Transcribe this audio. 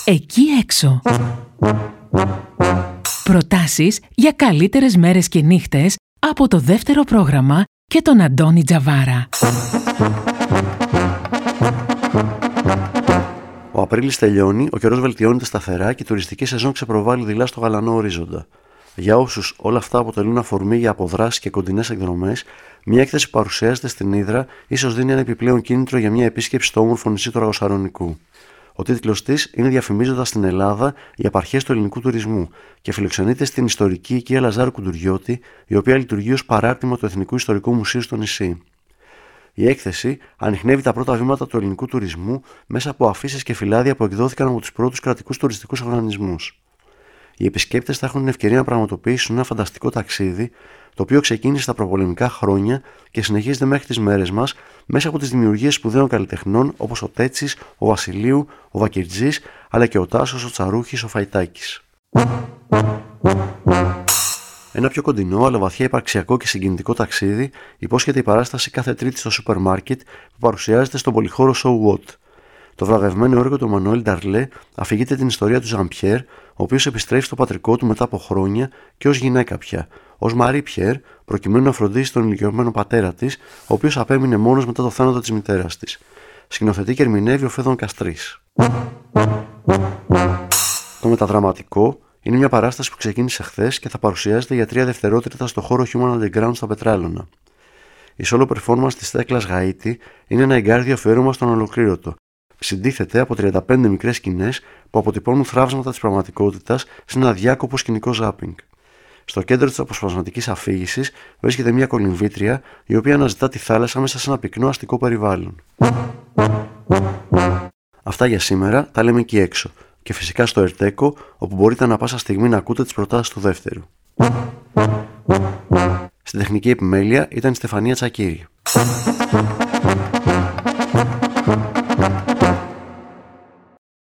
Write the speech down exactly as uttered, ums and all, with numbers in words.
Εκεί έξω. Προτάσεις για καλύτερες μέρες και νύχτες από το δεύτερο πρόγραμμα και τον Αντώνη Τζαβάρα. Ο Απρίλης τελειώνει, ο καιρός βελτιώνεται σταθερά και η τουριστική σεζόν ξεπροβάλλει δειλά στο γαλανό ορίζοντα. Για όσους όλα αυτά αποτελούν αφορμή για αποδράσεις και κοντινές εκδρομές, μια έκθεση που παρουσιάζεται στην Ύδρα ίσως δίνει ένα επιπλέον κίνητρο για μια επίσκεψη στο όμορφο νησί του Ραγοσαρονικού. Ο τίτλος της είναι «Διαφημίζοντας την Ελλάδα οι απαρχές του ελληνικού τουρισμού» και φιλοξενείται στην ιστορική οικία Λαζάρου Κουντουριώτη, η οποία λειτουργεί ως παράρτημα του Εθνικού Ιστορικού Μουσείου στο νησί. Η έκθεση ανιχνεύει τα πρώτα βήματα του ελληνικού τουρισμού μέσα από αφήσεις και φυλάδια που εκδόθηκαν από τους πρώτους κρατικούς τουριστικούς οργανισμούς. Οι επισκέπτες θα έχουν την ευκαιρία να πραγματοποιήσουν ένα φανταστικό ταξίδι, το οποίο ξεκίνησε στα προπολεμικά χρόνια και συνεχίζεται μέχρι τις μέρες μας μέσα από τις δημιουργίες σπουδαίων καλλιτεχνών όπως ο Τέτσης, ο Βασιλείου, ο Βακυρτζής, αλλά και ο Τάσος, ο Τσαρούχης, ο Φαϊτάκης. Ένα πιο κοντινό αλλά βαθιά υπαρξιακό και συγκινητικό ταξίδι υπόσχεται η παράσταση κάθε Τρίτη στο σούπερ μάρκετ που παρουσιάζεται στον πολυχώρο So What. Το βραβευμένο έργο του Μανουέλ Νταρλέ αφηγείται την ιστορία του Ζαν Πιέρ, ο οποίος επιστρέφει στο πατρικό του μετά από χρόνια και ως γυναίκα πια, ως Μαρί Πιέρ, προκειμένου να φροντίσει τον ηλικιωμένο πατέρα της, ο οποίος απέμεινε μόνος μετά το θάνατο της μητέρας της. Σκηνοθετεί και ερμηνεύει ο Φέδων Καστρής. Το μεταδραματικό είναι μια παράσταση που ξεκίνησε χθες και θα παρουσιάζεται για τρία δευτερότριτα στο χώρο Human Underground στα Πετράλωνα. Η solo performance της Θέκλας Γαΐτη είναι ένα εγκάρδιο αφιέρωμα στον ολοκλήρωτο. Συντίθεται από τριάντα πέντε μικρές σκηνές που αποτυπώνουν θραύσματα της πραγματικότητας σε ένα αδιάκοπο σκηνικό ζάπινγκ. Στο κέντρο της αποσπασματικής αφήγησης βρίσκεται μια κολυμβήτρια η οποία αναζητά τη θάλασσα μέσα σε ένα πυκνό αστικό περιβάλλον. Αυτά για σήμερα, τα λέμε εκεί έξω. Και φυσικά στο Ερτέκο, όπου μπορείτε ανά πάσα στιγμή να ακούτε τις προτάσεις του δεύτερου. Στην τεχνική επιμέλεια ήταν η Στεφανία Τσακύρη.